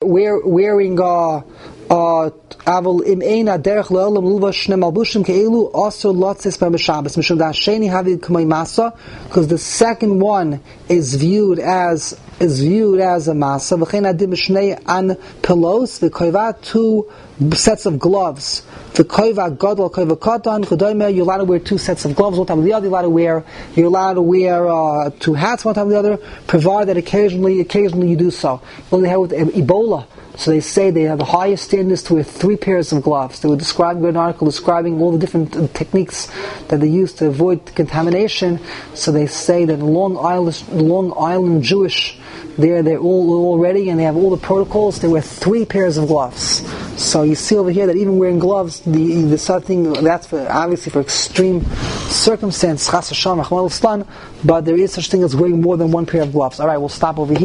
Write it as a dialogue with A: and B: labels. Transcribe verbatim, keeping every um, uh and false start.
A: wear, wearing uh, uh, Aval im eina derech le'olam lulvash shne malbushim ke'elu also lotzis b'Shabbos mishum da'asheni havid k'may masa, because the second one is viewed as is viewed as a masa. V'chein adim b'shnei an pilos v'koiva, two sets of gloves. V'koiva gadol koiva katan ch'doyme, you're allowed to wear two sets of gloves one time or the other. You're allowed to wear you're allowed to wear uh, two hats one time or the other, provided that occasionally occasionally you do so. When they have with Ebola. So they say they have the highest standards to wear three pairs of gloves. They were describing an article describing all the different uh, techniques that they use to avoid contamination. So they say that Long Island, Long Island Jewish, they're they're all all ready and they have all the protocols. They wear three pairs of gloves. So you see over here that even wearing gloves, the the something that's for, obviously for extreme circumstance, chas v'shalom, but there is such thing as wearing more than one pair of gloves. All right, we'll stop over here.